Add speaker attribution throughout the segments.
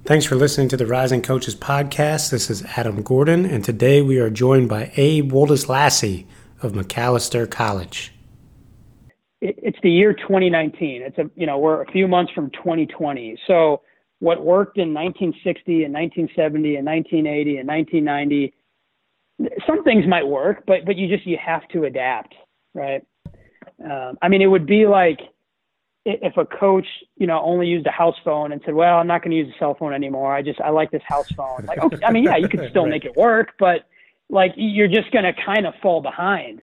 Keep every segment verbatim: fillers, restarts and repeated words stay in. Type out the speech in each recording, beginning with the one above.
Speaker 1: Thanks for listening to the Rising Coaches podcast. This is Adam Gordon, and today we are joined by Abe Woldus-Lassie of Macalester College.
Speaker 2: It's the year twenty nineteen. It's a you know we're a few months from twenty twenty. So what worked in nineteen sixty and nineteen seventy and nineteen eighty and nineteen ninety, some things might work, but but you just you have to adapt, right? Um, I mean, it would be like if a coach, you know, only used a house phone and said, well, I'm not going to use a cell phone anymore. I just, I like this house phone. Like, okay, I mean, yeah, you could still
Speaker 1: right.
Speaker 2: make it work, but like, you're just going to kind of fall behind.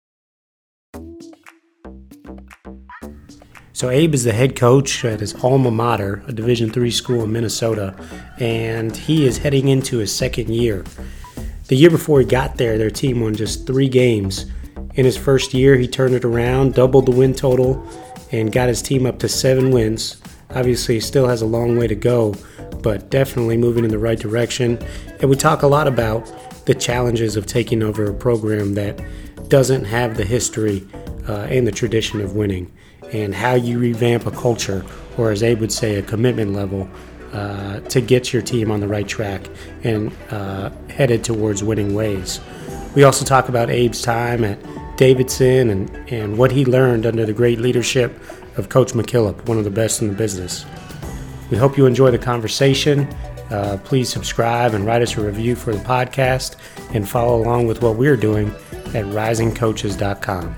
Speaker 1: So Abe is the head coach at his alma mater, a Division three school in Minnesota, and he is heading into his second year. The year before he got there, their team won just three games. In his first year, he turned it around, doubled the win total, and got his team up to seven wins. Obviously, he still has a long way to go, but definitely moving in the right direction. And we talk a lot about the challenges of taking over a program that doesn't have the history uh, and the tradition of winning, and how you revamp a culture, or as Abe would say, a commitment level, uh, to get your team on the right track and uh, headed towards winning ways. We also talk about Abe's time at Davidson and, and what he learned under the great leadership of Coach McKillop, one of the best in the business. We hope you enjoy the conversation. Uh, please subscribe and write us a review for the podcast, and follow along with what we're doing at rising coaches dot com.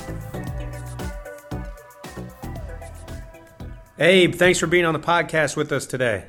Speaker 1: Abe, thanks for being on the podcast with us today.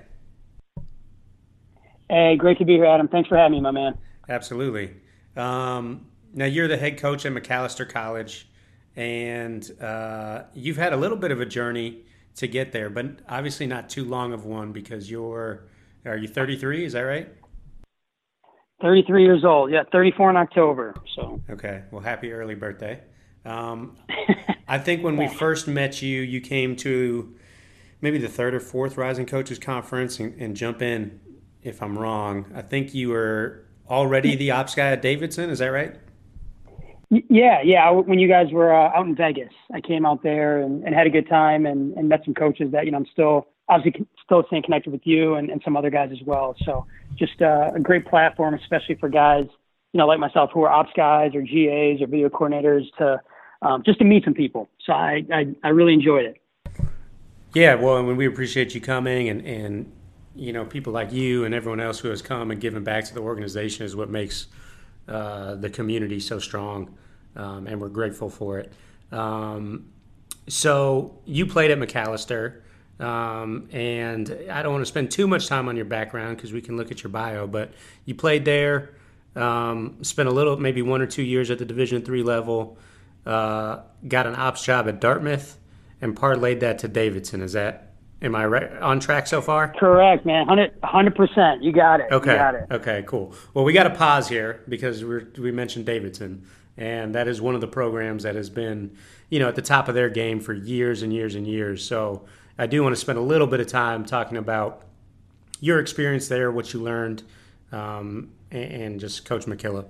Speaker 2: Hey, great to be here, Adam. Thanks for having me, my man.
Speaker 1: Absolutely. Um, now, you're the head coach at Macalester College, and uh, you've had a little bit of a journey to get there, but obviously not too long of one, because you're, are you thirty-three? Is that right?
Speaker 2: thirty-three years old. Yeah, thirty-four in October. So.
Speaker 1: Okay. Well, happy early birthday. Um, I think when we first met you, you came to maybe the third or fourth Rising Coaches Conference, and, and jump in if I'm wrong. I think you were already the ops guy at Davidson. Is that right?
Speaker 2: Yeah, yeah. When you guys were uh, out in Vegas, I came out there and, and had a good time, and, and met some coaches that, you know, I'm still obviously still staying connected with you and, and some other guys as well. So just uh, a great platform, especially for guys, you know, like myself, who are ops guys or G As or video coordinators, to um, just to meet some people. So I, I, I really enjoyed it.
Speaker 1: Yeah, well, and we appreciate you coming, and, and, you know, people like you and everyone else who has come and given back to the organization is what makes uh, the community so strong, um, and we're grateful for it. Um, so you played at Macalester, um, and I don't want to spend too much time on your background because we can look at your bio, but you played there, um, spent a little, maybe one or two years at the Division three level, uh, got an ops job at Dartmouth, and parlayed that to Davidson. Is that, am I right, on track so far?
Speaker 2: Correct, man. one hundred percent. You got it.
Speaker 1: Okay.
Speaker 2: You got it.
Speaker 1: Okay, cool. Well, we got to pause here because we're, we mentioned Davidson, and that is one of the programs that has been, you know, at the top of their game for years and years and years. So I do want to spend a little bit of time talking about your experience there, what you learned, um, and, and just Coach McKillop.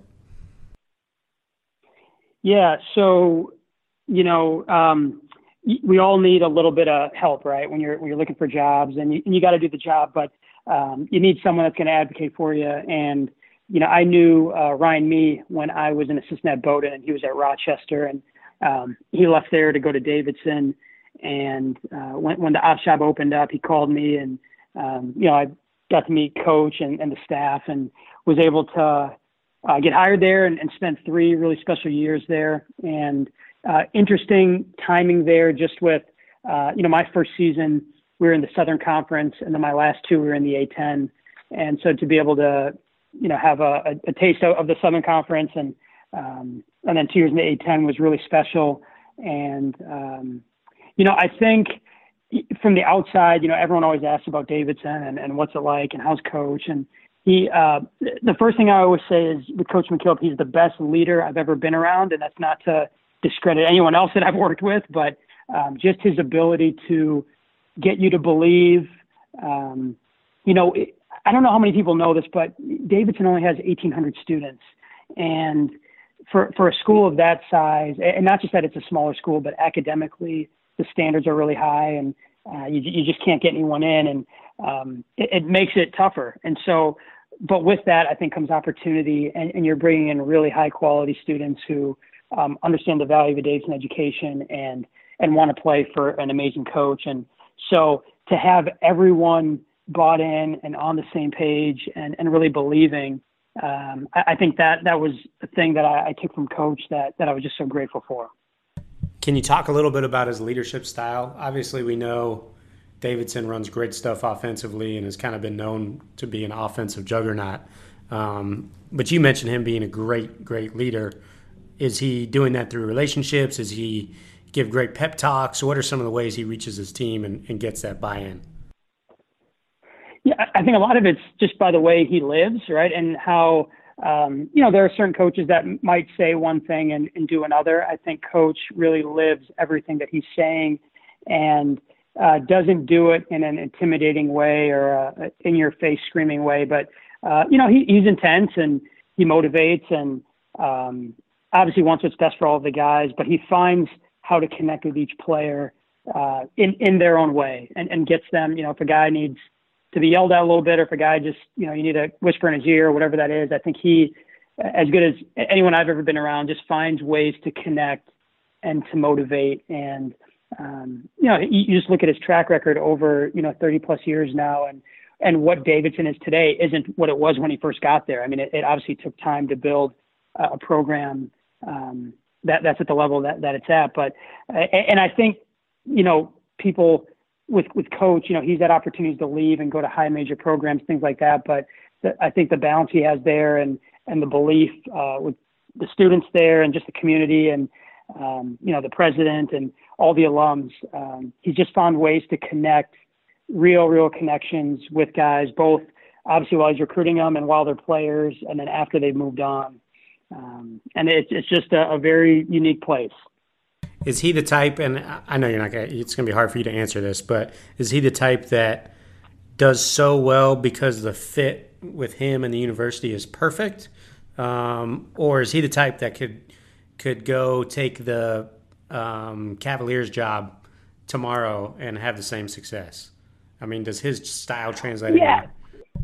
Speaker 2: Yeah, so, you know, um, we all need a little bit of help, right? When you're when you're looking for jobs, and you, and you got to do the job, but um, you need someone that's going to advocate for you. And you know, I knew uh, Ryan Mee when I was an assistant at Bowdoin, and he was at Rochester, and um, he left there to go to Davidson. And uh, when when the ops job opened up, he called me, and um, you know, I got to meet Coach and, and the staff, and was able to uh, get hired there, and, and spent three really special years there. And Uh, interesting timing there, just with, uh, you know, my first season, we were in the Southern Conference, and then my last two, we were in the A ten. And so to be able to, you know, have a, a, a taste of, of the Southern Conference, and um, and then two years in the A ten was really special. And, um, you know, I think from the outside, you know, everyone always asks about Davidson and, and what's it like and how's Coach. And he, uh, the first thing I always say is with Coach McKillop, he's the best leader I've ever been around. And that's not to discredit anyone else that I've worked with, but um, just his ability to get you to believe, um, you know, it, I don't know how many people know this, but Davidson only has eighteen hundred students. And for, for a school of that size, and not just that it's a smaller school, but academically the standards are really high. And Uh, you, you just can't get anyone in, and um, it, it makes it tougher. And so, but with that, I think comes opportunity, and, and you're bringing in really high quality students who um, understand the value of a Davidson education and and want to play for an amazing coach. And so to have everyone bought in and on the same page and, and really believing, um, I, I think that that was the thing that I, I took from Coach that that I was just so grateful for.
Speaker 1: Can you talk a little bit about his leadership style? Obviously, we know Davidson runs great stuff offensively and has kind of been known to be an offensive juggernaut. Um, but you mentioned him being a great, great leader. Is he doing that through relationships? Is he give great pep talks? What are some of the ways he reaches his team and, and gets that buy-in?
Speaker 2: Yeah, I think a lot of it's just by the way he lives, right? And how, um, you know, there are certain coaches that might say one thing and, and do another. I think Coach really lives everything that he's saying and uh, doesn't do it in an intimidating way or a in-your-face screaming way. But, uh, you know, he, he's intense and he motivates and um, obviously wants what's best for all of the guys, but he finds how to connect with each player uh, in, in their own way and, and gets them, you know, if a guy needs to be yelled at a little bit, or if a guy just, you know, you need to whisper in his ear or whatever that is, I think he, as good as anyone I've ever been around, just finds ways to connect and to motivate. And, um, you know, you, you just look at his track record over, you know, thirty plus years now, and, and what Davidson is today isn't what it was when he first got there. I mean, it, it obviously took time to build uh, a program um, that that's at the level that, that it's at. But, uh, and I think, you know, people, with with Coach, you know, he's had opportunities to leave and go to high major programs, things like that. But the, I think the balance he has there and, and the belief uh, with the students there and just the community and, um, you know, the president and all the alums, um, he's just found ways to connect real, real connections with guys, both obviously while he's recruiting them and while they're players and then after they've moved on. Um, and it's, it's just a, a very unique place.
Speaker 1: Is he the type, and I know you're not going to, it's going to be hard for you to answer this, but is he the type that does so well because the fit with him and the university is perfect? Um, or is he the type that could could go take the um, Cavaliers job tomorrow and have the same success? I mean, does his style translate?
Speaker 2: Yeah.
Speaker 1: Anywhere?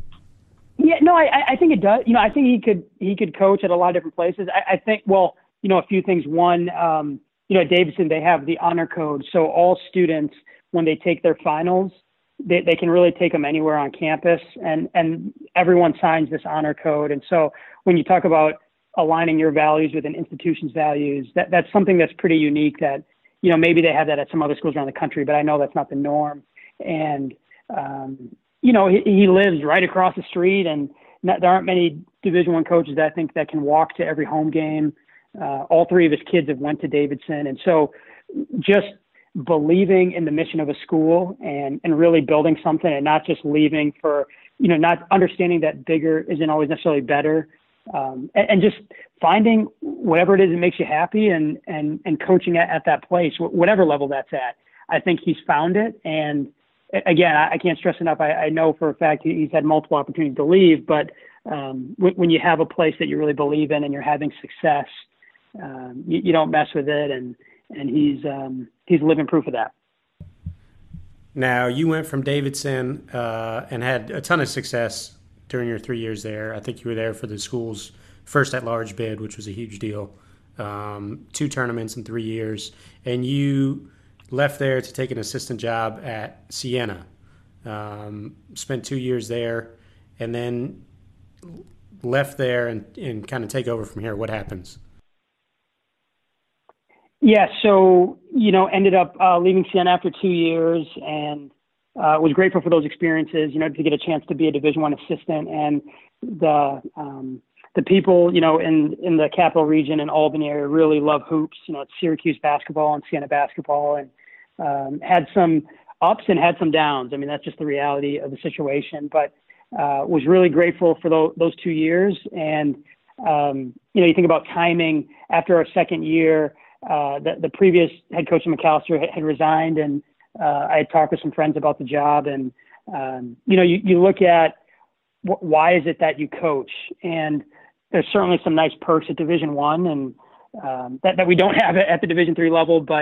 Speaker 2: Yeah, no, I, I think it does. You know, I think he could he could coach at a lot of different places. I, I think, well, you know, a few things. One, um, you know, at Davidson, they have the honor code. So all students, when they take their finals, they, they can really take them anywhere on campus, and, and everyone signs this honor code. And so when you talk about aligning your values with an institution's values, that, that's something that's pretty unique that, you know, maybe they have that at some other schools around the country, but I know that's not the norm. And, um, you know, he, he lives right across the street, and not, there aren't many Division One coaches that I think that can walk to every home game. Uh, all three of his kids have went to Davidson. And so just believing in the mission of a school and, and really building something and not just leaving for, you know, not understanding that bigger isn't always necessarily better. Um, and, and just finding whatever it is that makes you happy and, and, and coaching at, at that place, whatever level that's at. I think he's found it. And again, I, I can't stress enough. I, I know for a fact he's had multiple opportunities to leave, but um, when, when you have a place that you really believe in and you're having success, Um, you, you don't mess with it, and and he's um, he's living proof of that.
Speaker 1: Now, you went from Davidson uh, and had a ton of success during your three years there. I think you were there for the school's first at-large bid, which was a huge deal. Um, two tournaments in three years, and you left there to take an assistant job at Siena. Um, spent two years there, and then left there and, and kind of take over from here. What happens?
Speaker 2: Yeah, so, you know, ended up uh, leaving Siena after two years and uh, was grateful for those experiences, you know, to get a chance to be a Division One assistant. And the um, the people, you know, in, in the Capital Region and Albany area really love hoops. You know, it's Syracuse basketball and Siena basketball, and um, had some ups and had some downs. I mean, that's just the reality of the situation. But uh, was really grateful for those, those two years. And, um, you know, you think about timing after our second year. Uh, the, the previous head coach McAllister had, had resigned, and uh, I had talked with some friends about the job. And, um, you know, you, you look at wh- why is it that you coach? And there's certainly some nice perks at Division One, and um, that, that we don't have at the Division Three level. But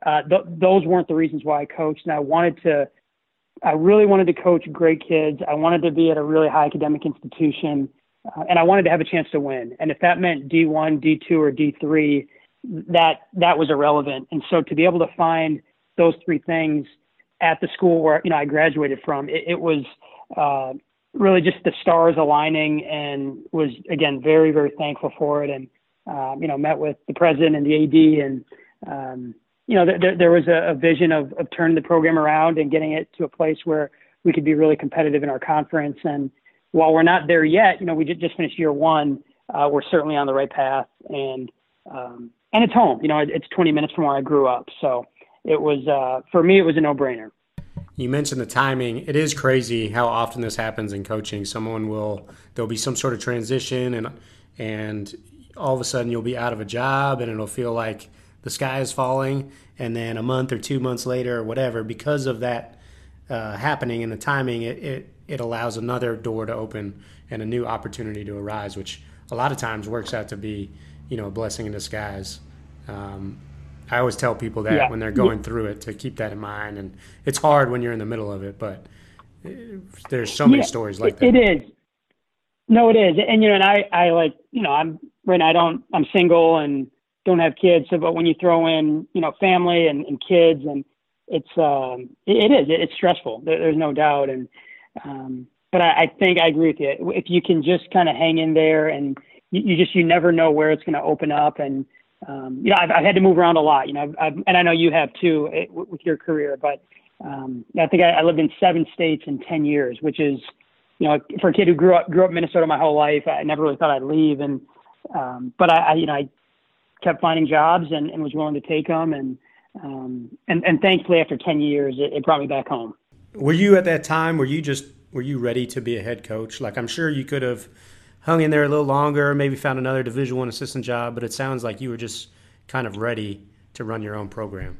Speaker 2: uh, th- those weren't the reasons why I coached. And I wanted to, I really wanted to coach great kids. I wanted to be at a really high academic institution, uh, and I wanted to have a chance to win. And if that meant D one, D two, or D three, that that was irrelevant. And so to be able to find those three things at the school where, you know, I graduated from, it, it was uh, really just the stars aligning, and was, again, very, very thankful for it. And, um, you know, met with the president and the A D, and, um, you know, there, there was a, a vision of, of turning the program around and getting it to a place where we could be really competitive in our conference. And while we're not there yet, you know, we just finished year one, uh, we're certainly on the right path. And, um, and it's home, you know, it's twenty minutes from where I grew up. So it was, uh, for me, it was a no-brainer.
Speaker 1: You mentioned the timing. It is crazy how often this happens in coaching. Someone will, there'll be some sort of transition, and and all of a sudden you'll be out of a job, and it'll feel like the sky is falling. And then a month or two months later or whatever, because of that uh, happening and the timing, it, it, it allows another door to open and a new opportunity to arise, which a lot of times works out to be, you know, a blessing in disguise. Um, I always tell people that yeah. when they're going yeah. through it, to keep that in mind. And it's hard when you're in the middle of it, but there's so many
Speaker 2: yeah,
Speaker 1: stories like
Speaker 2: it,
Speaker 1: that.
Speaker 2: It is. No, it is. And, you know, and I, I like, you know, I'm right now, I don't, I'm single and don't have kids. So, but when you throw in, you know, family and, and kids, and it's, um, it, it is, it's stressful. There, there's no doubt. And, um, but I, I think I agree with you. If you can just kind of hang in there, and you, you just, you never know where it's going to open up. And, um, you know, I've, I've had to move around a lot, you know, I've, I've, and I know you have too, it, with your career, but, um, I think I, I lived in seven states in ten years, which is, you know, for a kid who grew up, grew up in Minnesota my whole life, I never really thought I'd leave. And, um, but I, I, you know, I kept finding jobs and, and was willing to take them. And, um, and, and thankfully after ten years, it, it brought me back home.
Speaker 1: Were you at that time, were you just, were you ready to be a head coach? Like, I'm sure you could have hung in there a little longer, maybe found another Division I assistant job, but it sounds like you were just kind of ready to run your own program.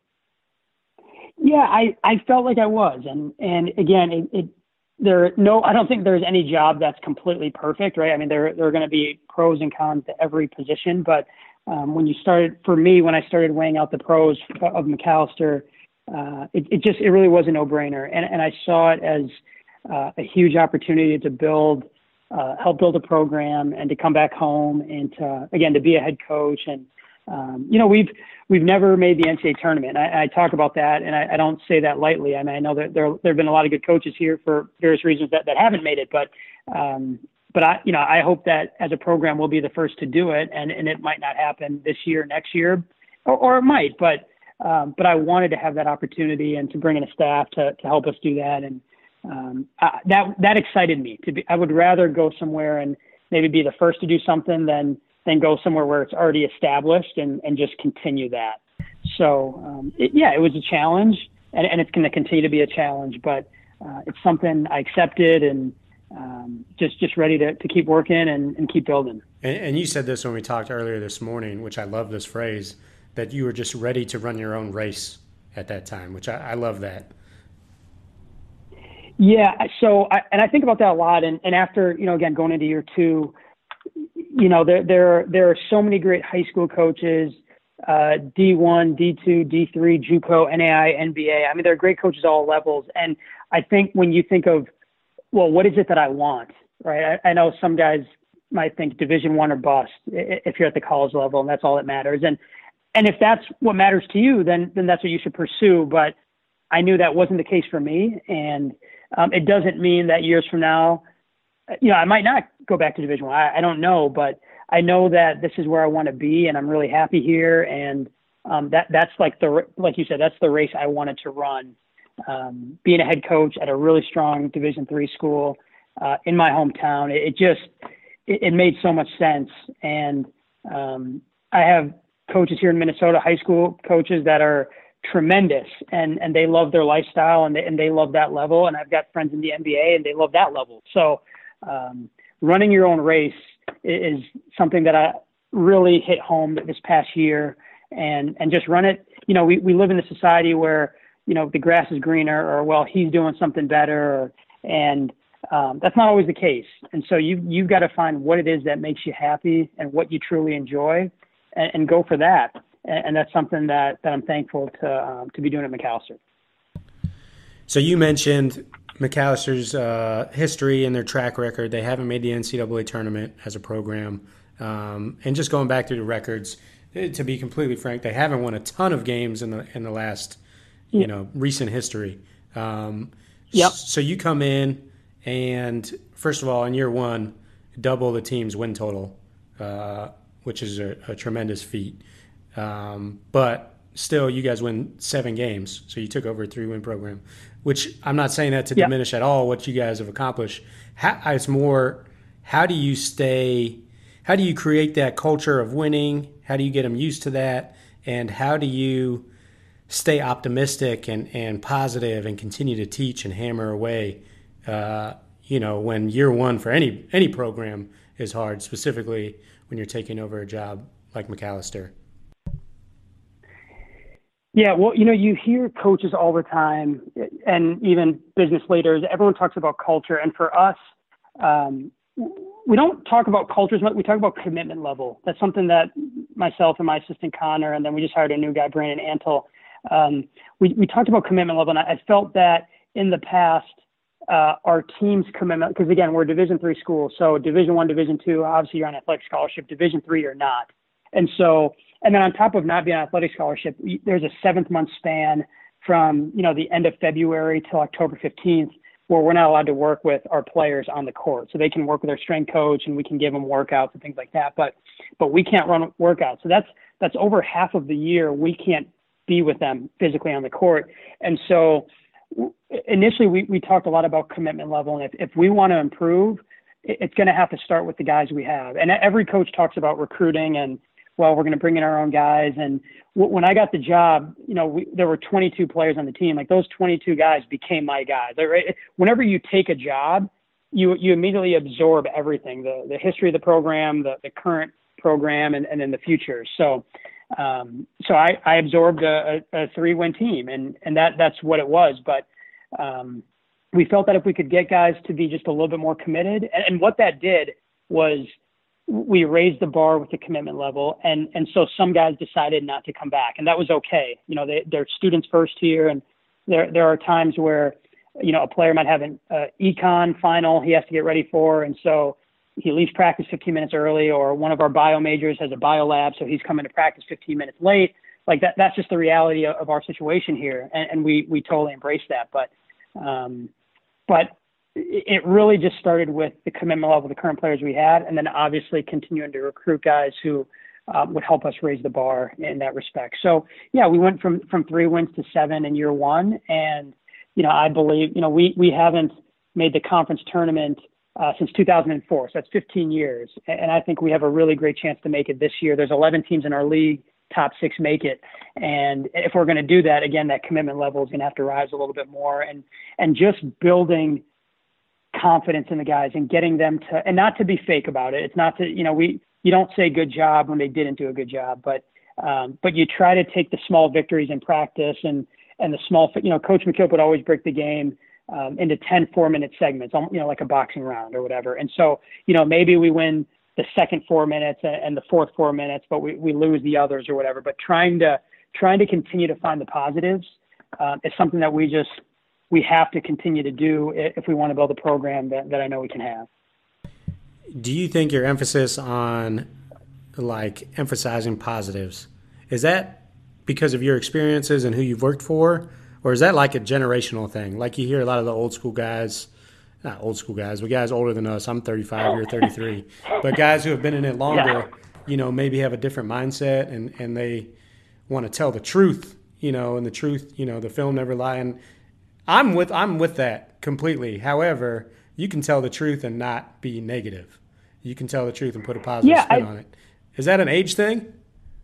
Speaker 2: Yeah, I, I felt like I was. And, and again, it, it, there, no, I don't think there's any job that's completely perfect, right? I mean, there, there are going to be pros and cons to every position, but um, when you started, for me, when I started weighing out the pros of Macalester, uh, it, it just, it really was a no-brainer. And, and I saw it as uh, a huge opportunity to build, uh, help build a program, and to come back home, and to, again, to be a head coach. And, um, you know, we've, we've never made the N C double A tournament. I, I talk about that, and I, I don't say that lightly. I mean, I know that there, there have been a lot of good coaches here for various reasons that, that haven't made it, but, um, but I, you know, I hope that as a program we'll be the first to do it, and, and it might not happen this year, next year, or, or it might, but, um, but I wanted to have that opportunity and to bring in a staff to, to help us do that. And, um, I, that, that excited me to be, I would rather go somewhere and maybe be the first to do something than, than go somewhere where it's already established and, and just continue that. So, um, it, yeah, it was a challenge, and, and it's going to continue to be a challenge, but, uh, it's something I accepted, and, um, just, just ready to, to keep working and, and keep building.
Speaker 1: And, and you said this when we talked earlier this morning, which I love this phrase, that you were just ready to run your own race at that time, which I, I love that.
Speaker 2: Yeah. So, I, and I think about that a lot. And, and after, you know, again, going into year two, you know, there, there, there are so many great high school coaches, uh, D one, D two, D three, JUCO, N A I, N B A. I mean, there are great coaches at all levels. And I think when you think of, well, what is it that I want, right? I, I know some guys might think Division One or bust if you're at the college level, and that's all that matters. And, and if that's what matters to you, then, then that's what you should pursue. But I knew that wasn't the case for me. And, um, it doesn't mean that years from now, you know, I might not go back to Division One. I, I don't know, but I know that this is where I want to be, and I'm really happy here. And um, that that's like the like you said, that's the race I wanted to run. Um, being a head coach at a really strong Division Three school uh, in my hometown, it, it just it, it made so much sense. And um, I have coaches here in Minnesota, high school coaches that are tremendous, and, and they love their lifestyle, and they, and they love that level. And I've got friends in the N B A, and they love that level. So um, running your own race is something that I really hit home this past year, and, and just run it. You know, we, we live in a society where, you know, the grass is greener, or, well, he's doing something better. Or, and um, that's not always the case. And so you, you've got to find what it is that makes you happy and what you truly enjoy, and, and go for that. and, and that's something that, that I'm thankful to um, to be doing at Macalester.
Speaker 1: So you mentioned Macalester's uh, history and their track record. They haven't made the N C double A tournament as a program. Um, and just going back through the records, to be completely frank, they haven't won a ton of games in the in the last, you know, recent history. Um,
Speaker 2: yep.
Speaker 1: So you come in and, first of all, in year one, double the team's win total, uh, which is a, a tremendous feat. Um, but still, you guys win seven games, so you took over a three-win program, which I'm not saying that to
Speaker 2: yep.
Speaker 1: diminish at all what you guys have accomplished. How, it's more, how do you stay – how do you create that culture of winning? How do you get them used to that? And how do you stay optimistic and, and positive and continue to teach and hammer away, uh, you know, when year one for any any program is hard, specifically when you're taking over a job like Macalester?
Speaker 2: Yeah, well, you know, you hear coaches all the time and even business leaders, everyone talks about culture. And for us, um, we don't talk about cultures, we talk about commitment level. That's something that myself and my assistant Connor, and then we just hired a new guy, Brandon Antle. Um, we, we talked about commitment level, and I felt that in the past, uh, our team's commitment, because again, we're a Division three school, so Division one, Division two, obviously you're on athletic scholarship, Division three you're not. And so, and then on top of not being on athletic scholarship, there's a seventh month span from, you know, the end of February till October fifteenth, where we're not allowed to work with our players on the court. So they can work with their strength coach and we can give them workouts and things like that. But but we can't run workouts. So that's that's over half of the year we can't be with them physically on the court. And so initially we, we talked a lot about commitment level. And if, if we want to improve, it's going to have to start with the guys we have. And every coach talks about recruiting and, well, we're going to bring in our own guys. And w- when I got the job, you know, we, there were twenty-two players on the team. Like those twenty-two guys became my guys. Right? Whenever you take a job, you you immediately absorb everything, the the history of the program, the, the current program, and, and then the future. So um, so I, I absorbed a, a, a three-win team, and, and that that's what it was. But um, we felt that if we could get guys to be just a little bit more committed, and, and what that did was we raised the bar with the commitment level. And, and so some guys decided not to come back, and that was okay. You know, they, they're students first here. And there, there are times where, you know, a player might have an uh, econ final he has to get ready for. And so he leaves practice fifteen minutes early, or one of our bio majors has a bio lab, so he's coming to practice fifteen minutes late. Like that, that's just the reality of, of our situation here. And, and we, we totally embrace that. But, um, but, it really just started with the commitment level of the current players we had, and then obviously continuing to recruit guys who um, would help us raise the bar in that respect. So, yeah, we went from, from three wins to seven in year one. And, you know, I believe, you know, we, we haven't made the conference tournament uh, since two thousand four. So that's fifteen years. And I think we have a really great chance to make it this year. There's eleven teams in our league, top six make it. And if we're going to do that, again, that commitment level is going to have to rise a little bit more, and, and just building confidence in the guys and getting them to, and not to be fake about it. It's not to, you know, we, you don't say good job when they didn't do a good job, but, um, but you try to take the small victories in practice, and, and the small, you know, Coach McKillop would always break the game um, into ten four minute segments, you know, like a boxing round or whatever. And so, you know, maybe we win the second four minutes and the fourth four minutes, but we, we lose the others or whatever. But trying to, trying to continue to find the positives uh, is something that we just, we have to continue to do if we want to build a program that, that I know we can have.
Speaker 1: Do you think your emphasis on like emphasizing positives, is that because of your experiences and who you've worked for, or is that like a generational thing? Like you hear a lot of the old school guys, not old school guys, but guys older than us. I'm thirty-five, you're thirty-three, but guys who have been in it longer, yeah. you know, maybe have a different mindset, and, and they want to tell the truth, you know, and the truth, you know, the film never lie. And I'm with I'm with that completely. However, you can tell the truth and not be negative. You can tell the truth and put a positive
Speaker 2: yeah,
Speaker 1: spin
Speaker 2: I,
Speaker 1: on it. Is that an age thing?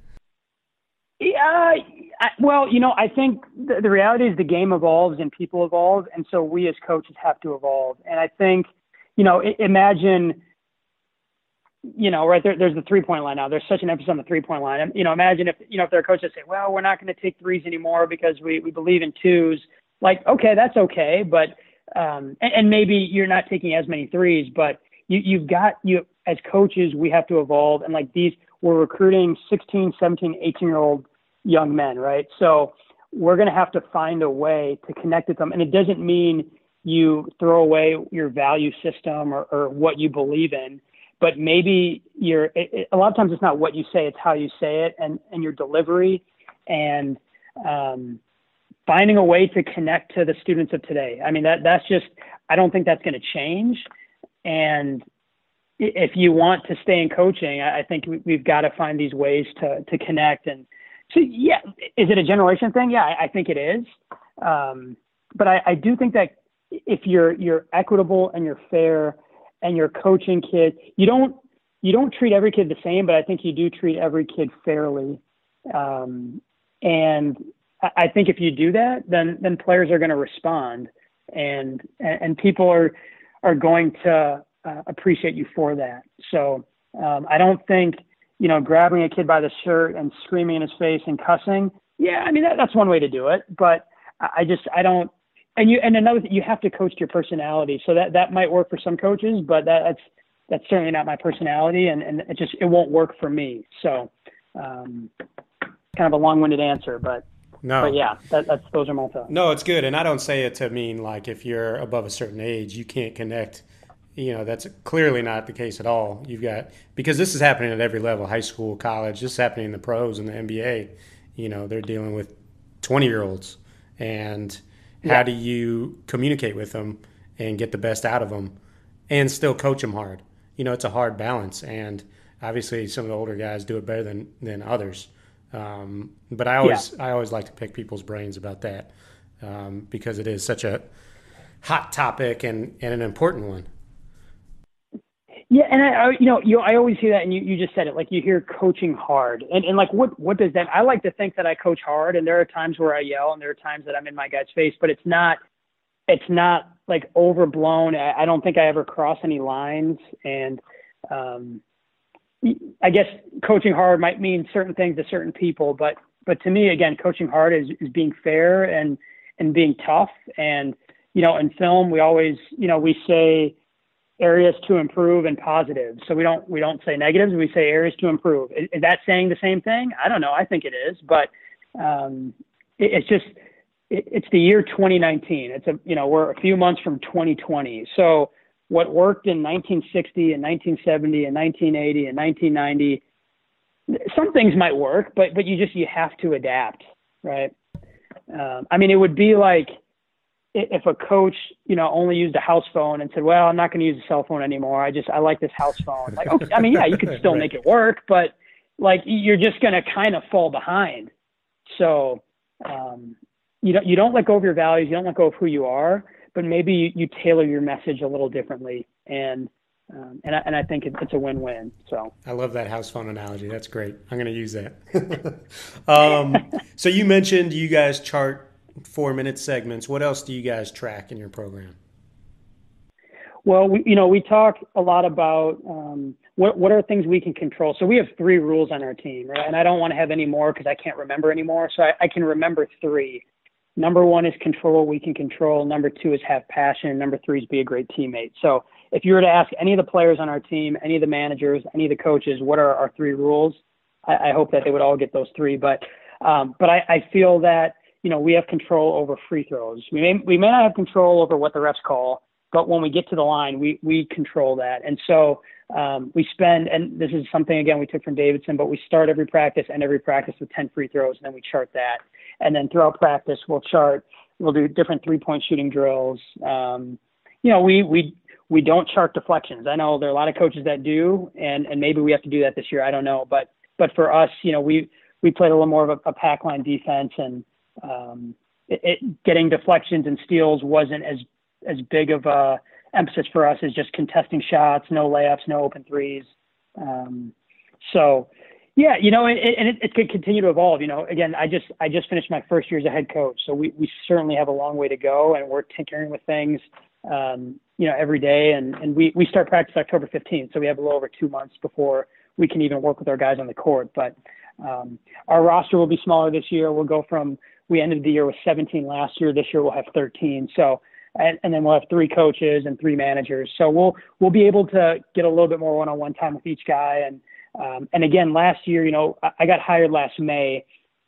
Speaker 2: Yeah. I, well, you know, I think the, the reality is the game evolves and people evolve, and so we as coaches have to evolve. And I think, you know, imagine, you know, right there, there's the three-point line now. There's such an emphasis on the three-point line. You know, imagine if, you know, if there are coaches that say, well, we're not going to take threes anymore because we, we believe in twos. Like, okay, that's okay. But, um, and, and maybe you're not taking as many threes, but you, you've got, you as coaches, we have to evolve. And like these, we're recruiting sixteen, seventeen, eighteen year old young men, right? So we're going to have to find a way to connect with them. And it doesn't mean you throw away your value system or, or what you believe in, but maybe you're, it, it, a lot of times it's not what you say, it's how you say it and, and your delivery and um, finding a way to connect to the students of today. I mean, that that's just, I don't think that's going to change. And if you want to stay in coaching, I think we've got to find these ways to, to connect. And so, yeah, is it a generation thing? Yeah, I, I think it is. Um, but I, I do think that if you're, you're equitable and you're fair and you're coaching kids, you don't, you don't treat every kid the same, but I think you do treat every kid fairly. Um, and I think if you do that, then, then players are going to respond and, and people are, are going to uh, appreciate you for that. So um, I don't think, you know, grabbing a kid by the shirt and screaming in his face and cussing. Yeah. I mean, that, that's one way to do it, but I just, I don't, and you, and another thing, you have to coach to your personality. So that, that might work for some coaches, but that, that's, that's certainly not my personality. And, and it just, it won't work for me. So um, kind of a long-winded answer, but
Speaker 1: No,
Speaker 2: but yeah, that, that's, those are my thoughts.
Speaker 1: No, it's good. And I don't say it to mean like if you're above a certain age, you can't connect. You know, that's clearly not the case at all. You've got, because this is happening at every level, high school, college, this is happening in the pros and the N B A. You know, they're dealing with twenty year olds and how
Speaker 2: Yeah.
Speaker 1: do you communicate with them and get the best out of them and still coach them hard? You know, it's a hard balance. And obviously some of the older guys do it better than, than others. Um, but I always, yeah. I always like to pick people's brains about that um, because it is such a hot topic and, and an important one.
Speaker 2: Yeah. And I, I you know, you, I always hear that and you, you just said it, like you hear coaching hard and, and like, what, what does that, I like to think that I coach hard and there are times where I yell and there are times that I'm in my guy's face, but it's not, it's not like overblown. I, I don't think I ever cross any lines. And, um, I guess coaching hard might mean certain things to certain people, but, but to me, again, coaching hard is, is being fair and, and being tough. And, you know, in film, we always, you know, we say areas to improve and positive. So we don't, we don't say negatives. We say areas to improve. Is, is that saying the same thing? I don't know. I think it is, but um, it, it's just, it, it's the year twenty nineteen. It's a, you know, we're a few months from twenty twenty. So what worked in nineteen sixty and nineteen seventy and nineteen eighty and nineteen ninety, some things might work, but, but you just, you have to adapt, right? Um, I mean, it would be like if a coach, you know, only used a house phone and said, well, I'm not going to use a cell phone anymore. I just, I like this house phone. Like, okay, I mean, yeah, you could still
Speaker 1: right.
Speaker 2: make it work, but like, you're just going to kind of fall behind. So, um, you don't, you don't let go of your values. You don't let go of who you are, but maybe you, you tailor your message a little differently. And, um, and I, and I think it, it's a win-win. So
Speaker 1: I love that house phone analogy. That's great. I'm going to use that. um, so you mentioned you guys chart four minute segments. What else do you guys track in your program?
Speaker 2: Well, we, you know, we talk a lot about um, what, what are things we can control. So we have three rules on our team, right? And I don't want to have any more because I can't remember anymore. So I, I can remember three. Number one is control what we can control. Number two is have passion. Number three is be a great teammate. So if you were to ask any of the players on our team, any of the managers, any of the coaches, what are our three rules? I, I hope that they would all get those three. But um, but I, I feel that, you know, we have control over free throws. We may we may not have control over what the refs call, but when we get to the line, we we control that. And so um, we spend, and this is something, again, we took from Davidson, but we start every practice and every practice with ten free throws, and then we chart that. And then throughout practice, we'll chart, we'll do different three-point shooting drills. Um, you know, we we we don't chart deflections. I know there are a lot of coaches that do, and, and maybe we have to do that this year. I don't know. But but for us, you know, we we played a little more of a, a pack line defense, and um, it, it, getting deflections and steals wasn't as as big of a emphasis for us as just contesting shots, no layups, no open threes. Um, so, yeah, you know, it, and it, it could continue to evolve. You know, again, I just I just finished my first year as a head coach, so we, we certainly have a long way to go, and we're tinkering with things, um, you know, every day. And, and we, we start practice October fifteenth, so we have a little over two months before we can even work with our guys on the court. But um, our roster will be smaller this year. We'll go from, we ended the year with seventeen last year. This year we'll have thirteen. So, and, and then we'll have three coaches and three managers. So we'll we'll be able to get a little bit more one-on-one time with each guy. And um, and again, last year, you know, I, I got hired last May,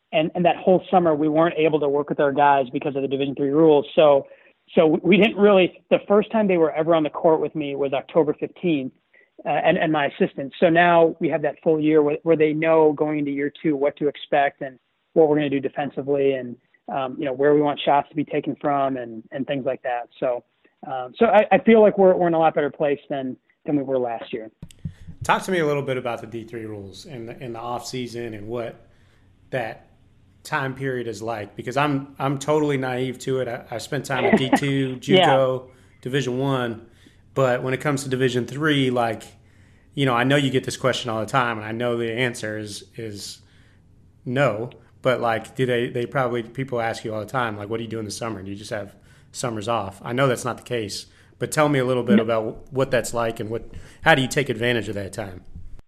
Speaker 2: and and that whole summer we weren't able to work with our guys because of the Division three rules. So so we didn't really. The first time they were ever on the court with me was October fifteenth, uh, and and my assistant. So now we have that full year where, where they know going into year two what to expect and what we're going to do defensively, and um, you know where we want shots to be taken from, and and things like that. So um, so I, I feel like we're we're in a lot better place than than we were last year.
Speaker 1: Talk to me a little bit about the D three rules in the in the off season and what that time period is like, because I'm I'm totally naive to it. I, I spent time at D two, JUCO, yeah. Division One, but when it comes to Division Three, like, you know, I know you get this question all the time, and I know the answer is is no. But like, do they they probably people ask you all the time, like, what do you do in the summer? Do you just have summers off? I know that's not the case, but tell me a little bit no. about what that's like and what how do you take advantage of that time?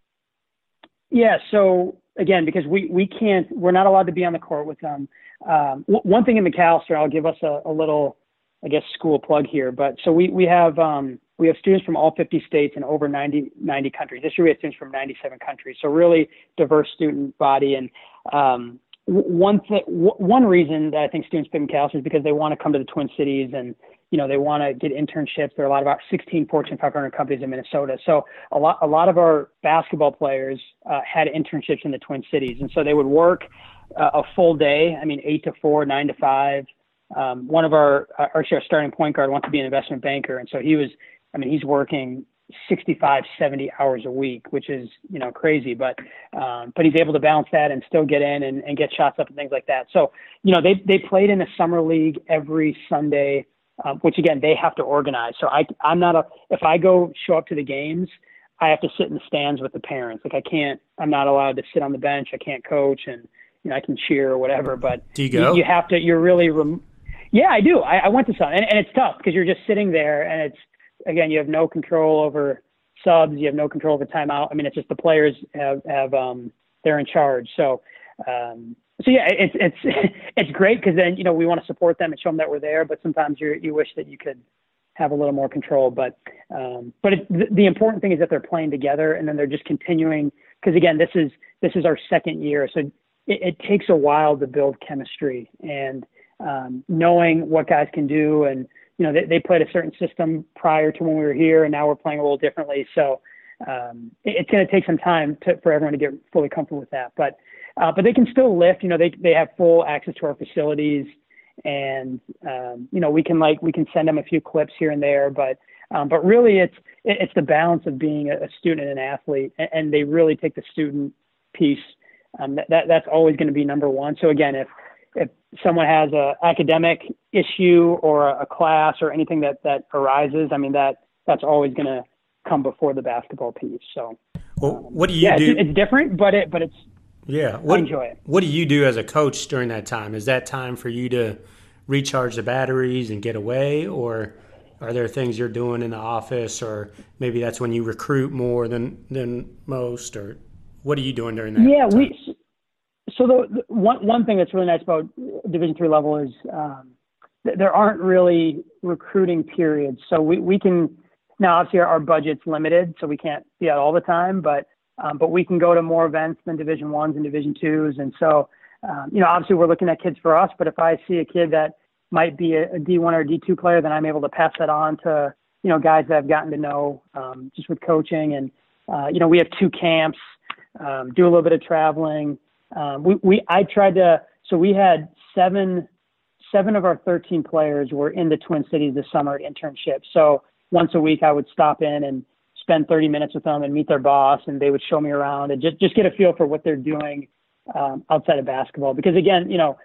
Speaker 2: Yeah, so again, because we, we can't, we're not allowed to be on the court with them. Um, w- one thing in McAlester, I'll give us a, a little, I guess, school plug here. But so we, we have, um, we have students from all fifty states and over ninety, ninety countries. This year we have students from ninety-seven countries. So really diverse student body. And um, w- one thing, w- one reason that I think students pick McAlester is because they want to come to the Twin Cities and, you know, they want to get internships. There are a lot of our sixteen Fortune five hundred companies in Minnesota. So a lot, a lot of our basketball players uh, had internships in the Twin Cities. And so they would work uh, a full day. I mean, eight to four, nine to five. Um, one of our, our, our starting point guard wants to be an investment banker. And so he was, I mean, he's working sixty-five, seventy hours a week, which is, you know, crazy, but, um, but he's able to balance that and still get in and, and get shots up and things like that. So, you know, they, they played in the summer league every Sunday. Um, which again, they have to organize. So I, I'm not a, if I go show up to the games, I have to sit in the stands with the parents. Like I can't, I'm not allowed to sit on the bench. I can't coach and, you know, I can cheer or whatever, but
Speaker 1: do you go?
Speaker 2: You, you have to, you're really, rem- yeah, I do. I, I went to some and, and it's tough because you're just sitting there and it's, again, you have no control over subs. You have no control over timeout. I mean, it's just the players have, have um, they're in charge. So, um, So yeah, it's it's it's great because then, you know, we want to support them and show them that we're there. But sometimes you you wish that you could have a little more control. But um, but it, the, the important thing is that they're playing together and then they're just continuing. Because again, this is this is our second year, so it, it takes a while to build chemistry and um, knowing what guys can do. And you know, they, they played a certain system prior to when we were here, and now we're playing a little differently. So um, it, it's going to take some time to, for everyone to get fully comfortable with that. But Uh, but they can still lift, you know, they, they have full access to our facilities and, um, you know, we can like, we can send them a few clips here and there, but, um, but really it's, it's the balance of being a, a student and an athlete, and, and they really take the student piece. Um, that, that that's always going to be number one. So again, if, if someone has a academic issue or a, a class or anything that, that arises, I mean, that, that's always going to come before the basketball piece. So,
Speaker 1: well,
Speaker 2: um,
Speaker 1: what do you
Speaker 2: yeah,
Speaker 1: do?
Speaker 2: It's, it's different, but it, but it's,
Speaker 1: Yeah. What,
Speaker 2: I enjoy it.
Speaker 1: What do you do as a coach during that time? Is that time for you to recharge the batteries and get away, or are there things you're doing in the office, or maybe that's when you recruit more than, than most, or what are you doing during that
Speaker 2: yeah,
Speaker 1: time?
Speaker 2: we, so the, the one, one thing that's really nice about Division three level is um, th- there aren't really recruiting periods. So we, we can, now obviously our, our budget's limited, so we can't be out all the time, but Um, but we can go to more events than Division Ones and Division Twos. And so, um, you know, obviously we're looking at kids for us, but if I see a kid that might be a, a D one or a D two player, then I'm able to pass that on to, you know, guys that I've gotten to know um, just with coaching. And, uh, you know, we have two camps, um, do a little bit of traveling. Um, we, we, I tried to, so we had seven, seven of our thirteen players were in the Twin Cities this summer at internships. So once a week I would stop in and spend thirty minutes with them and meet their boss, and they would show me around and just, just get a feel for what they're doing um, outside of basketball. Because again, you know,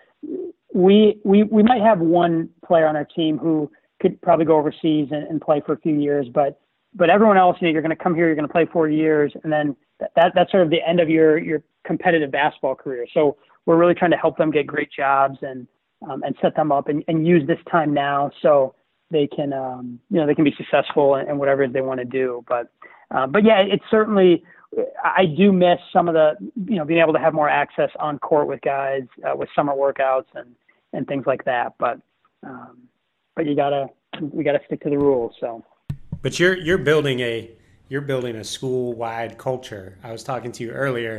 Speaker 2: we, we, we might have one player on our team who could probably go overseas and, and play for a few years, but, but everyone else, you know, you're going to come here, you're going to play four years. And then that, that's sort of the end of your, your competitive basketball career. So we're really trying to help them get great jobs and, um, and set them up and, and use this time now. So they can, um, you know, they can be successful in, in whatever they want to do. But, uh, but yeah, it's certainly, I do miss some of the, you know, being able to have more access on court with guys, uh, with summer workouts and, and things like that. But, um, but you gotta, we gotta stick to the rules. So,
Speaker 1: but you're, you're building a, you're building a school-wide culture. I was talking to you earlier,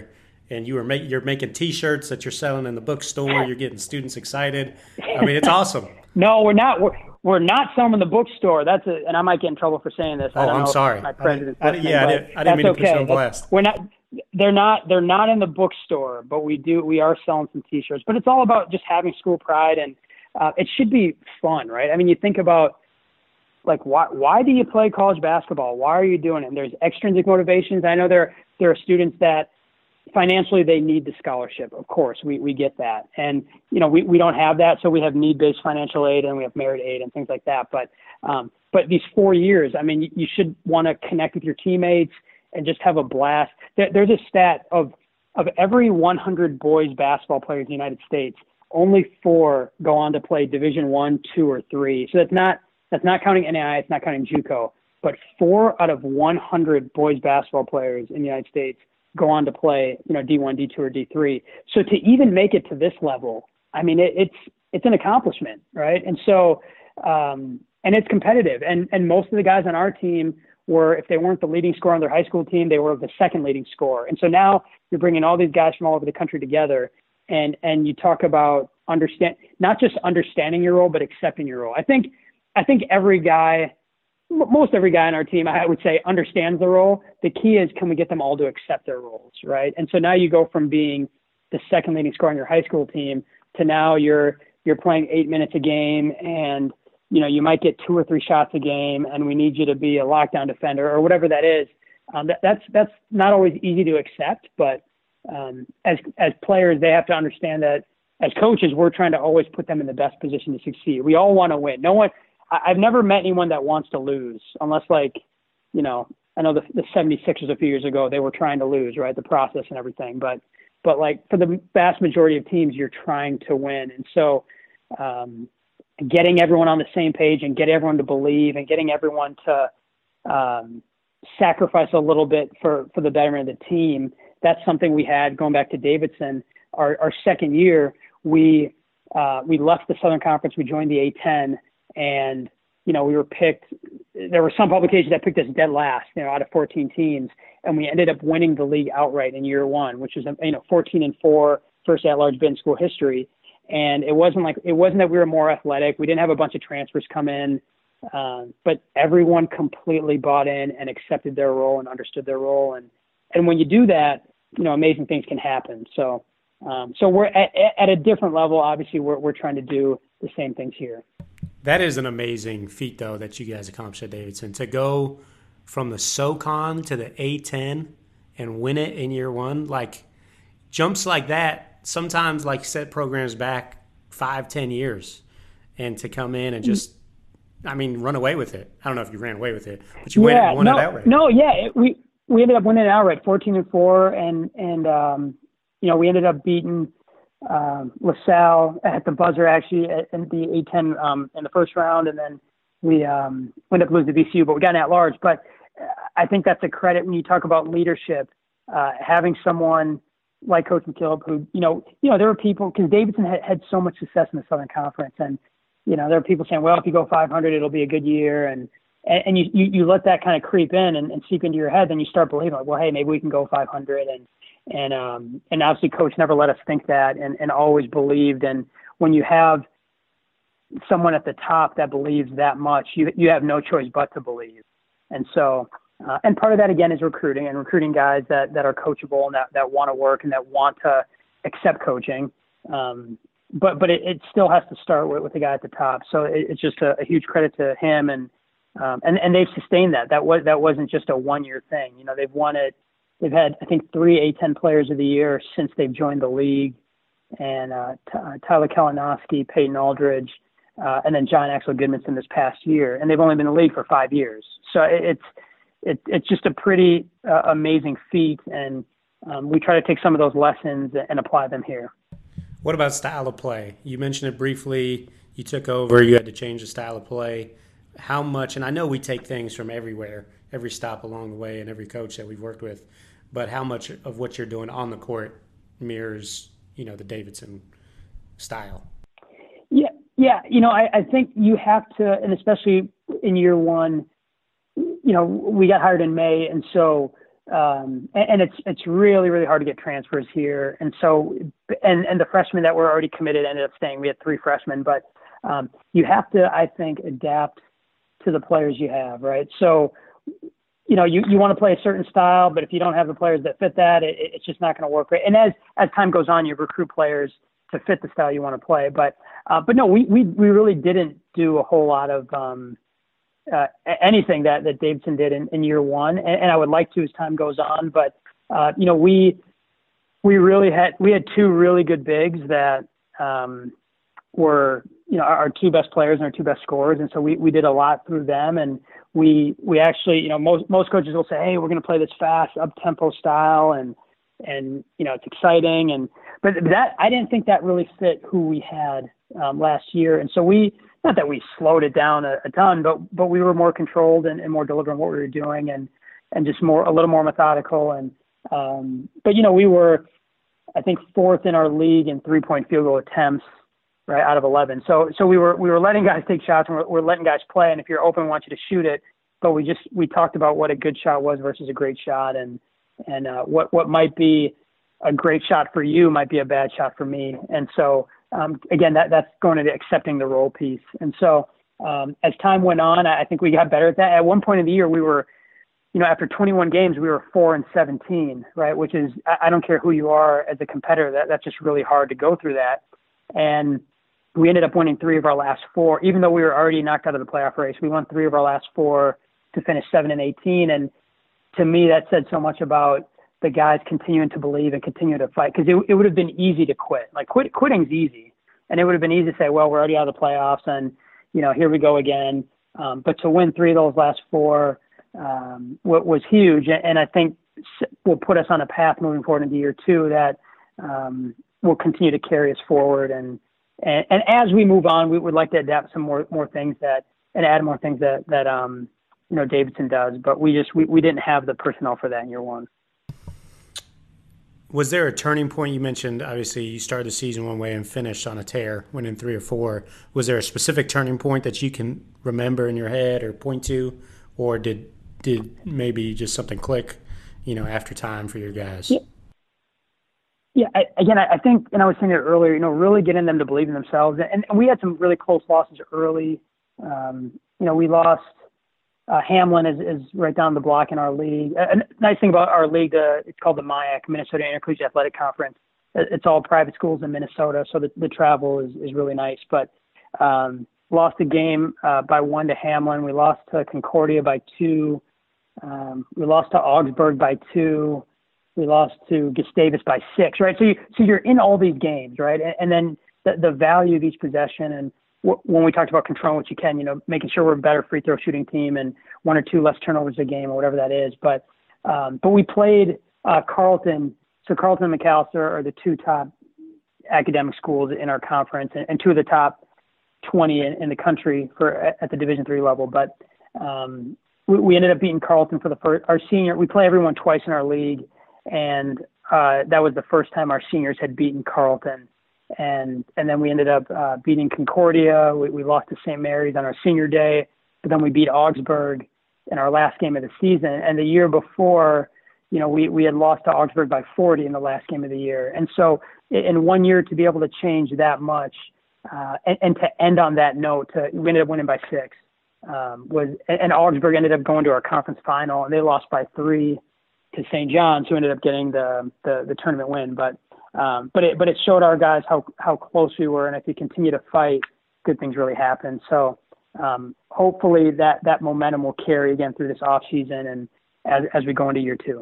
Speaker 1: and you were make, you're making T-shirts that you're selling in the bookstore. You're getting students excited. I mean, it's awesome.
Speaker 2: No, we're not. We're, we're not selling in the bookstore. That's a, and I might get in trouble for saying this.
Speaker 1: Oh,
Speaker 2: I don't
Speaker 1: I'm
Speaker 2: know
Speaker 1: sorry.
Speaker 2: My president.
Speaker 1: I didn't, I, yeah, I didn't, I didn't mean to
Speaker 2: okay.
Speaker 1: put you on blast.
Speaker 2: We're not. They're not. They're not in the bookstore, but we do. We are selling some T-shirts. But it's all about just having school pride, and uh, it should be fun, right? I mean, you think about like why why do you play college basketball? Why are you doing it? And there's extrinsic motivations. I know there there are students that financially they need the scholarship. Of course, we we get that, and you know we, we don't have that, so we have need-based financial aid and we have merit aid and things like that. But um, but these four years, I mean, you, you should want to connect with your teammates and just have a blast. There, there's a stat of of every one hundred boys basketball players in the United States, only four go on to play Division One, two, or three. So that's not that's not counting N A I A, it's not counting JUCO, but four out of one hundred boys basketball players in the United States go on to play, you know, D one, D two, or D three. So to even make it to this level, I mean, it, it's it's an accomplishment, right? And so, um, and it's competitive. And and most of the guys on our team were, if they weren't the leading scorer on their high school team, they were the second leading scorer. And so now you're bringing all these guys from all over the country together, and and you talk about understand not just understanding your role, but accepting your role. I think I think every guy. Most every guy on our team, I would say, understands the role. The key is, can we get them all to accept their roles, right? And so now you go from being the second leading scorer on your high school team to now you're you're playing eight minutes a game, and you know you might get two or three shots a game, and we need you to be a lockdown defender or whatever that is. Um, that, that's that's not always easy to accept, but um, as as players, they have to understand that as coaches, we're trying to always put them in the best position to succeed. We all want to win. No one. I've never met anyone that wants to lose, unless, like, you know, I know the, the seventy-sixers a few years ago, they were trying to lose, right, the process and everything. But, but like, for the vast majority of teams, you're trying to win. And so um, getting everyone on the same page and get everyone to believe and getting everyone to um, sacrifice a little bit for, for the betterment of the team, that's something we had going back to Davidson. Our, our second year, we uh, we left the Southern Conference, we joined the A ten. And, you know, we were picked, there were some publications that picked us dead last, you know, out of fourteen teams. And we ended up winning the league outright in year one, which was, you know, fourteen and four, first at-large bid in school history. And it wasn't like, it wasn't that we were more athletic. We didn't have a bunch of transfers come in, uh, but everyone completely bought in and accepted their role and understood their role. And, and when you do that, you know, amazing things can happen. So, um, so we're at, at a different level. Obviously, we're, we're trying to do the same things here.
Speaker 1: That is an amazing feat, though, that you guys accomplished at Davidson. To go from the SoCon to the A ten and win it in year one, like jumps like that, sometimes like set programs back five, ten years. And to come in and just, I mean, run away with it. I don't know if you ran away with it, but you
Speaker 2: yeah,
Speaker 1: won, won
Speaker 2: no,
Speaker 1: it outright.
Speaker 2: No, yeah, it, we we ended up winning it outright, fourteen and four, and and um, you know, we ended up beating um, LaSalle at the buzzer, actually, at, at the A ten um, in the first round, and then we um, ended up losing to V C U, but we got an at-large. But I think that's a credit when you talk about leadership, uh, having someone like Coach McKillop, who, you know, you know, there were people, because Davidson had, had so much success in the Southern Conference, and you know, there are people saying, well, if you go five hundred, it'll be a good year, and and, and you, you you let that kind of creep in and, and seep into your head, then you start believing, like, well, hey, maybe we can go five hundred, and And um, and obviously, Coach never let us think that, and, and always believed. And when you have someone at the top that believes that much, you you have no choice but to believe. And so, uh, and part of that again is recruiting, and recruiting guys that, that are coachable and that, that want to work and that want to accept coaching. Um, but but it, it still has to start with, with the guy at the top. So it, it's just a, a huge credit to him, and um, and and they've sustained that. That was that wasn't just a one year thing. You know, they've won it. They've had, I think, three A ten Players of the Year since they've joined the league, and uh, T- Tyler Kalinowski, Peyton Aldridge, uh, and then John Axel Goodmanson this past year. And they've only been in the league for five years. So it, it's it, it's just a pretty uh, amazing feat, and um, we try to take some of those lessons and apply them here.
Speaker 1: What about style of play? You mentioned it briefly. You took over. You had to change the style of play. How much, and I know we take things from everywhere, every stop along the way, and every coach that we've worked with, but how much of what you're doing on the court mirrors, you know, the Davidson style?
Speaker 2: Yeah, yeah. You know, I, I think you have to, and especially in year one, you know, we got hired in May, and so um, and, and it's it's really really hard to get transfers here. And so, and and the freshmen that were already committed ended up staying. We had three freshmen, but um, you have to, I think, adapt to the players you have, right? So, you know, you, you want to play a certain style, but if you don't have the players that fit that, it, it's just not going to work. Right? And as as time goes on, you recruit players to fit the style you want to play. But uh, but no, we, we we really didn't do a whole lot of um, uh, anything that, that Davidson did in, in year one, and, and I would like to as time goes on. But uh, you know, we we really had we had two really good bigs that um, were you know our, our two best players and our two best scorers, and so we, we did a lot through them. And we we actually you know most most coaches will say, hey, we're going to play this fast up tempo style, and and you know it's exciting, and but that I didn't think that really fit who we had um, last year, and so we not that we slowed it down a, a ton, but but we were more controlled and, and more deliberate in what we were doing, and and just more a little more methodical, and um, but you know we were I think fourth in our league in three point field goal attempts, right out of eleven. So so we were we were letting guys take shots, and we're, we're letting guys play, and if you're open, we want you to shoot it. But we just we talked about what a good shot was versus a great shot, and and uh, what what might be a great shot for you might be a bad shot for me. And so um, again, that that's going to accepting the role piece. And so um, as time went on, I think we got better at that. At one point in the year, we were, you know, after twenty-one games, we were four and seventeen, right? Which is I, I don't care who you are as a competitor, that that's just really hard to go through that. And we ended up winning three of our last four, even though we were already knocked out of the playoff race. We won three of our last four to finish seven and eighteen. And to me, that said so much about the guys continuing to believe and continue to fight, because it, it would have been easy to quit. Like quit, quitting's easy. And it would have been easy to say, well, we're already out of the playoffs and, you know, here we go again. Um, but to win three of those last four um, was huge. And I think will put us on a path moving forward into year two that um, will continue to carry us forward. And, and, and as we move on, we would like to adapt some more, more things that, and add more things that, that, um, you know, Davidson does, but we just, we, we didn't have the personnel for that in year one.
Speaker 1: Was there a turning point? You mentioned, obviously, you started the season one way and finished on a tear, winning three or four. Was there a specific turning point that you can remember in your head or point to, or did did maybe just something click, you know, after time for your guys?
Speaker 2: Yeah, yeah I, again, I, I think, and I was saying it earlier, you know, really getting them to believe in themselves. And, and we had some really close losses early. Um, you know, we lost Uh, Hamlin is, is right down the block in our league. A, a nice thing about our league, uh, it's called the M I A C, Minnesota Intercollegiate Athletic Conference. It's all private schools in Minnesota, so the, the travel is, is really nice. But um, lost a game uh, by one to Hamlin. We lost to Concordia by two. Um, we lost to Augsburg by two. We lost to Gustavus by six, right? So, you, so you're in all these games, right? And, and then the, the value of each possession and when we talked about controlling what you can, you know, making sure we're a better free throw shooting team and one or two less turnovers a game or whatever that is. But um, but we played uh, Carleton. So Carleton and McAllister are the two top academic schools in our conference and, and two of the top twenty in, in the country for at the Division three level. But um, we, we ended up beating Carleton for the first. Our senior, we play everyone twice in our league, and uh, that was the first time our seniors had beaten Carleton. And and then we ended up uh, beating Concordia. We, we lost to Saint Mary's on our senior day, but then we beat Augsburg in our last game of the season. And the year before, you know, we, we had lost to Augsburg by forty in the last game of the year. And so in one year to be able to change that much uh, and, and to end on that note, to, we ended up winning by six. Um, was and Augsburg ended up going to our conference final, and they lost by three to Saint John's, who ended up getting the the, the tournament win. But Um, but it but it showed our guys how, how close we were, and if you continue to fight, good things really happen. So um, hopefully that, that momentum will carry again through this off season and as as we go into year two.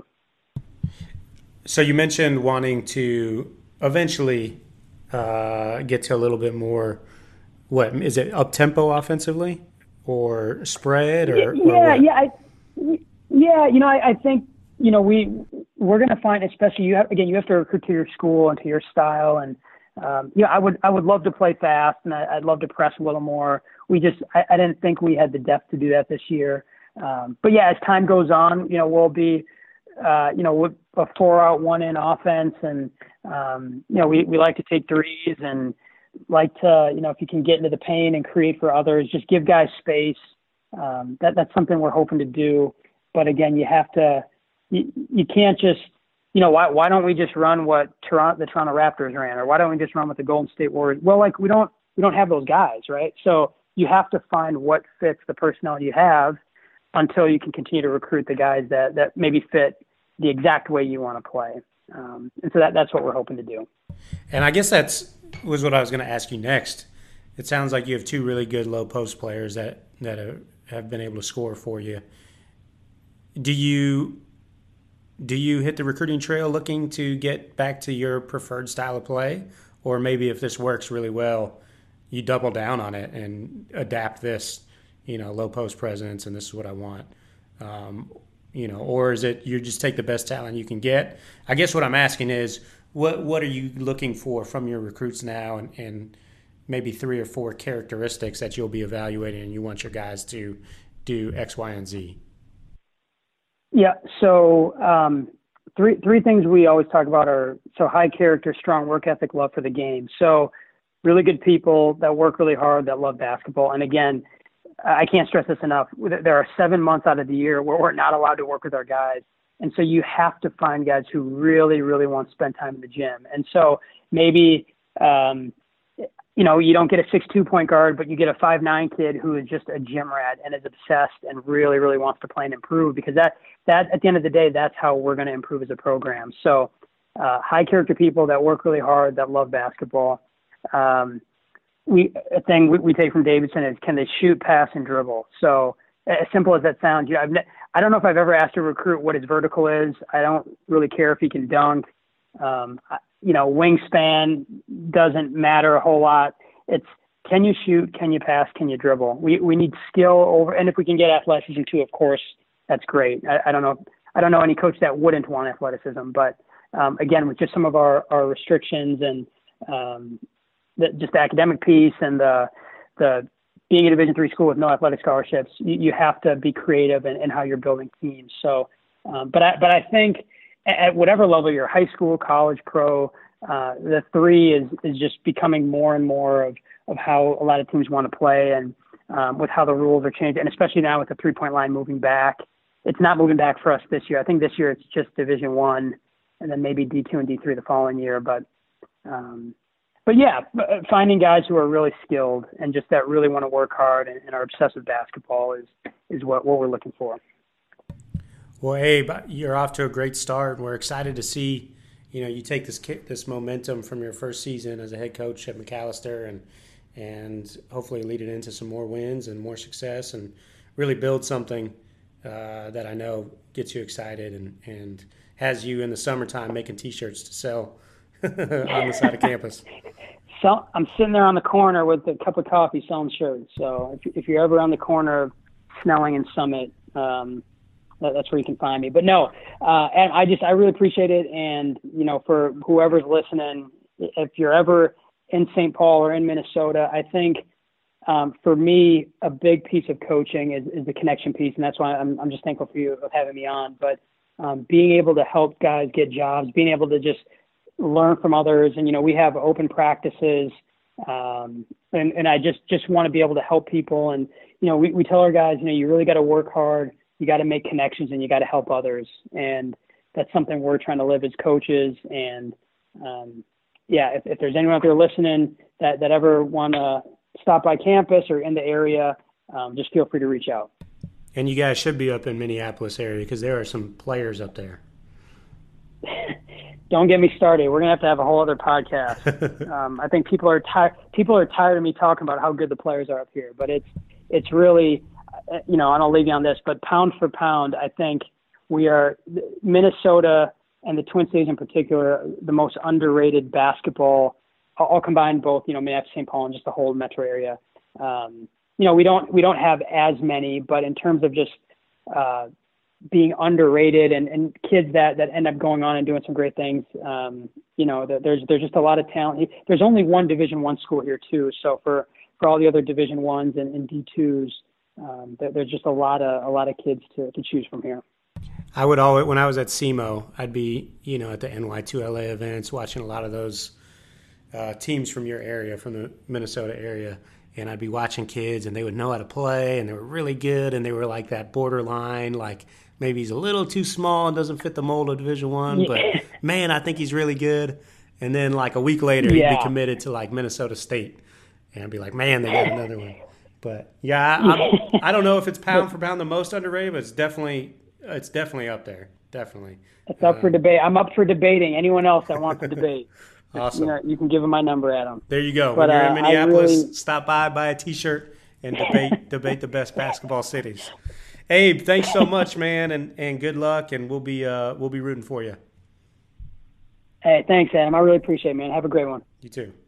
Speaker 1: So you mentioned wanting to eventually uh, get to a little bit more. What is it? Up tempo offensively, or spread, or
Speaker 2: yeah,
Speaker 1: or what?
Speaker 2: yeah, I, yeah. You know, I, I think. You know, we, we're going to find, especially you have, again, you have to recruit to your school and to your style. And, um, you know, I would, I would love to play fast and I, I'd love to press a little more. We just, I, I didn't think we had the depth to do that this year. Um, but yeah, as time goes on, you know, we'll be, uh, you know, with a four out, one in offense. And, um, you know, we, we like to take threes and like to, you know, if you can get into the paint and create for others, just give guys space. Um, that, that's something we're hoping to do. But again, you have to, you, you can't just, you know, why why don't we just run what Toronto, the Toronto Raptors ran, or why don't we just run what the Golden State Warriors? Well, like we don't we don't have those guys, right? So you have to find what fits the personnel you have until you can continue to recruit the guys that that maybe fit the exact way you want to play. Um, and so that that's what we're hoping to do.
Speaker 1: And I guess that's was what I was going to ask you next. It sounds like you have two really good low post players that that are, have been able to score for you. Do you do you hit the recruiting trail looking to get back to your preferred style of play, or maybe if this works really well, you double down on it and adapt this, you know, low post presence, and this is what I want, um, you know, or is it you just take the best talent you can get? I guess what I'm asking is, what what are you looking for from your recruits now, and, and maybe three or four characteristics that you'll be evaluating and you want your guys to do X, Y, and Z?
Speaker 2: Yeah. So um, three three things we always talk about are so high character, strong work ethic, love for the game. So really good people that work really hard, that love basketball. And again, I can't stress this enough. There are seven months out of the year where we're not allowed to work with our guys. And so you have to find guys who really, really want to spend time in the gym. And so maybe, um, you know, you don't get a six two point guard, but you get a five nine kid who is just a gym rat and is obsessed and really, really wants to play and improve, because that, that at the end of the day, that's how we're going to improve as a program. So uh, high character people that work really hard, that love basketball. Um, we, a thing we, we take from Davidson is, can they shoot, pass, and dribble? So as simple as that sounds, you know, I've ne- I don't know if I've ever asked a recruit what his vertical is. I don't really care if he can dunk. Um, you know, wingspan doesn't matter a whole lot. It's, can you shoot? Can you pass? Can you dribble? We we need skill over, and if we can get athleticism too, of course, that's great. I, I don't know. I don't know any coach that wouldn't want athleticism, but um, again, with just some of our, our restrictions and um, the, just the academic piece and the the being a Division three school with no athletic scholarships, you, you have to be creative in, in how you're building teams. So, um, but I but I think at whatever level you're, high school, college, pro, uh, the three is is just becoming more and more of, of how a lot of teams want to play, and um, with how the rules are changing, and especially now with the three point line moving back. It's not moving back for us this year. I think this year it's just Division One, and then maybe D two and D three the following year. But um, but yeah, finding guys who are really skilled and just that really want to work hard and, and are obsessed with basketball is is what, what we're looking for.
Speaker 1: Well, Abe, you're off to a great start. We're excited to see, you know, you take this this momentum from your first season as a head coach at Macalester, and and hopefully lead it into some more wins and more success, and really build something uh, that I know gets you excited and, and has you in the summertime making T-shirts to sell on the side of campus.
Speaker 2: So I'm sitting there on the corner with a cup of coffee selling shirts. So if, if you're ever on the corner of Snelling and Summit, um, that's where you can find me. But no, uh, and I just, I really appreciate it. And, you know, for whoever's listening, if you're ever in Saint Paul or in Minnesota, I think um, for me, a big piece of coaching is, is the connection piece. And that's why I'm, I'm just thankful for you of having me on. But um, being able to help guys get jobs, being able to just learn from others. And, you know, we have open practices. Um, and, and I just, just want to be able to help people. And, you know, we, we tell our guys, you know, you really got to work hard. You got to make connections, and you got to help others. And that's something we're trying to live as coaches. And um, yeah, if, if there's anyone out there listening that, that ever want to stop by campus or in the area, um, just feel free to reach out.
Speaker 1: And you guys should be up in Minneapolis area, because there are some players up there.
Speaker 2: Don't get me started. We're gonna have to have a whole other podcast. um, I think people are tired. People are tired of me talking about how good the players are up here, but it's it's really, you know, and I'll leave you on this, but pound for pound, I think we are, Minnesota and the Twin Cities in particular, the most underrated basketball, all combined, both, you know, Minneapolis, Saint Paul, and just the whole metro area. Um, you know, we don't, we don't have as many, but in terms of just uh, being underrated and, and kids that, that end up going on and doing some great things, um, you know, there's, there's just a lot of talent. There's only one Division One school here too. So for, for all the other Division Ones and, and D twos, Um, there's just a lot of a lot of kids to, to choose from here.
Speaker 1: I would always, when I was at S E M O, I'd be, you know, at the N Y two L A events, watching a lot of those uh, teams from your area, from the Minnesota area, and I'd be watching kids, and they would know how to play, and they were really good, and they were like that borderline, like maybe he's a little too small and doesn't fit the mold of Division One,
Speaker 2: Yeah.
Speaker 1: but man, I think he's really good. And then like a week later, he'd
Speaker 2: Yeah.
Speaker 1: be committed to like Minnesota State, and I'd be like, man, they got another one. But yeah, I, I'm, I don't know if it's pound for pound the most underrated, but it's definitely it's definitely up there. Definitely.
Speaker 2: It's up for
Speaker 1: Um,
Speaker 2: debate. I'm up for debating. Anyone else that wants to debate,
Speaker 1: Awesome.
Speaker 2: you know, you can give them my number, Adam.
Speaker 1: There you go.
Speaker 2: But,
Speaker 1: when you're in
Speaker 2: uh, I
Speaker 1: Minneapolis,
Speaker 2: really-
Speaker 1: stop by, buy a T-shirt, and debate debate the best basketball cities. Abe, thanks so much, man, and, and good luck, and we'll be uh, we'll be rooting for you.
Speaker 2: Hey, thanks, Adam. I really appreciate it, man. Have a great one.
Speaker 1: You too.